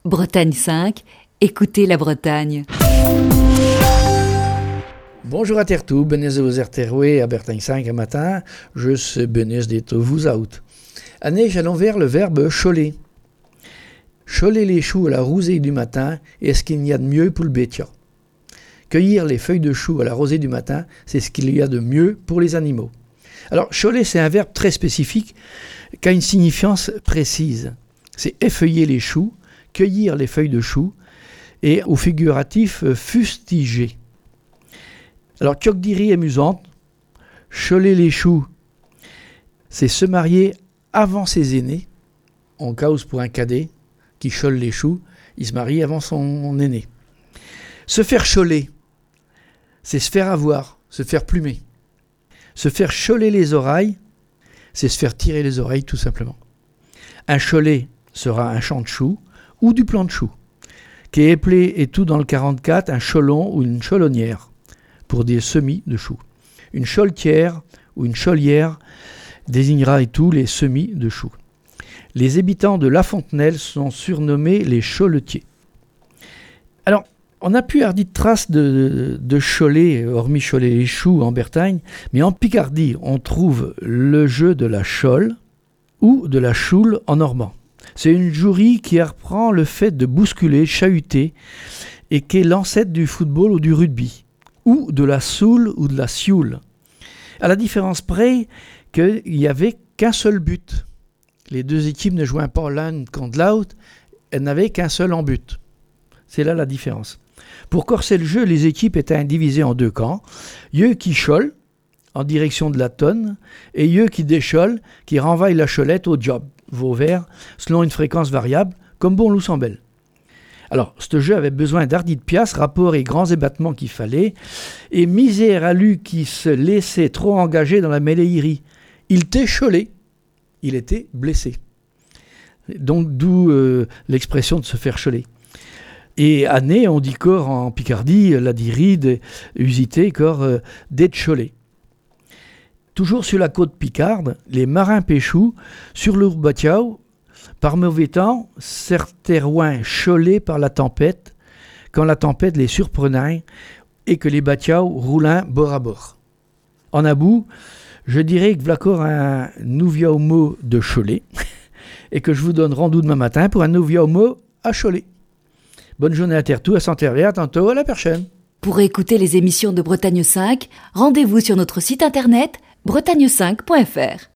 Bretagne 5, écoutez la Bretagne. Bonjour à Tertou, benez aux Terroué à Bretagne 5 un matin, je sais benez d'être vous out. Année j'allons vers le verbe choler. Choler les choux à la rosée du matin, est-ce qu'il y a de mieux pour le bétia? Cueillir les feuilles de choux à la rosée du matin, c'est ce qu'il y a de mieux pour les animaux. Alors, choler, c'est un verbe très spécifique qui a une signifiance précise. C'est effeuiller les choux, cueillir les feuilles de choux, et au figuratif, fustiger. Alors, Kyokdiri amusante, choler les choux, c'est se marier avant ses aînés. On cause pour un cadet qui chole les choux, il se marie avant son aîné. Se faire choler, c'est se faire avoir, se faire plumer. Se faire choler les oreilles, c'est se faire tirer les oreilles tout simplement. Un cholet sera un champ de choux ou du plant de choux, qui est éplé et tout dans le 44, un cholon ou une cholonnière, pour des semis de choux. Une choletière ou une cholière désignera et tout les semis de choux. Les habitants de La Fontenelle sont surnommés les choletiers. Alors, on n'a plus hardi de traces de cholet, hormis choler les choux en Bretagne, mais en Picardie, on trouve le jeu de la chole ou de la choule en normand. C'est une jouerie qui reprend le fait de bousculer, chahuter, et qui est l'ancêtre du football ou du rugby, ou de la soule ou de la sioule. À la différence près qu'il n'y avait qu'un seul but. Les deux équipes ne jouaient pas l'une contre l'autre, elles n'avaient qu'un seul en but. C'est là la différence. Pour corser le jeu, les équipes étaient divisées en deux camps. Eux qui cholent, en direction de la tonne, et eux qui décholent, qui renvoient la cholette au job, Vauvert, selon une fréquence variable, comme bon loup belle. Alors, ce jeu avait besoin d'hardi de pièces, rapports et grands ébattements qu'il fallait, et misère à lui qui se laissait trop engager dans la mêléerie. Il était cholé, il était blessé. Donc, d'où l'expression de se faire choler. Et année, on dit corps en Picardie, la diride, usité, corps d'être cholé. Toujours sur la côte picarde, les marins pêchous, sur l'Urbatiao, par mauvais temps, certains cholés par la tempête, quand la tempête les surprenait et que les batiao roulaient bord à bord. En abou, je dirais que voilà un nouveau mot de cholet et que je vous donne rendez-vous demain matin pour un nouveau mot à choler. Bonne journée à Tertou, à Santerre, à tantôt, à la prochaine. Pour écouter les émissions de Bretagne 5, rendez-vous sur notre site internet bretagne5.fr.